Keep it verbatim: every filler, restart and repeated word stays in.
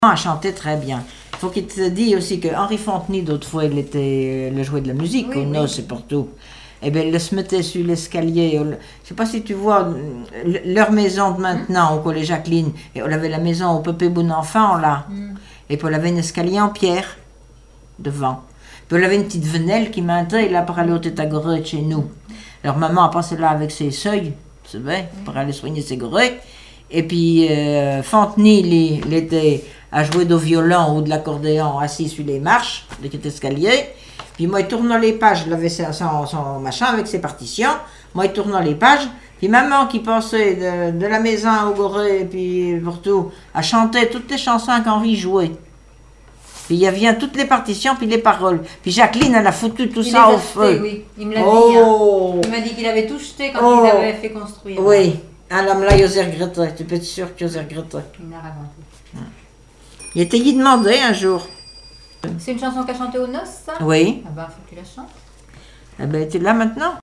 Elle chantait très bien. Il faut qu'il te dise aussi que Henri Fontenay, d'autres fois, il était le jouet de la musique, Oui, au oui. noces et partout. Eh bien, il se mettait sur l'escalier. Je ne sais pas si tu vois leur maison de maintenant, au collège Jacqueline. Et on avait la maison au Pépé Bonenfant, là. Mm. Et puis on avait un escalier en pierre devant. Puis on avait une petite venelle qui m'intrait là pour aller au Tétagoré de chez nous. Alors maman a passé là avec ses seuils, c'est vrai, pour aller soigner ses gorées. Et puis euh, Fontenay, il, il était à jouer de violon ou de l'accordéon assis sur les marches de cet escalier. Puis moi, il tournant les pages, il avait son, son, son machin avec ses partitions. Moi, il tournant les pages. Puis maman qui passait de, de la maison au Gorée, puis partout, a chanté toutes les chansons qu'Henri jouait. Puis il y avait toutes les partitions, puis les paroles. Puis Jacqueline, elle a foutu tout Il ça les a au jetés, feu. oui. Il me l'a Oh. dit. Hein. Il m'a dit qu'il avait tout jeté quand Oh. il avait fait construire. Oui. Alors là, il osait regretter. Tu peux être sûr qu'il osait regretter. Il n'a rien inventé. Il était y demandé un jour. C'est une chanson qu'a chantée aux noces, ça? Oui. Ah ben, faut que tu la chantes. Eh ben, tu es là maintenant.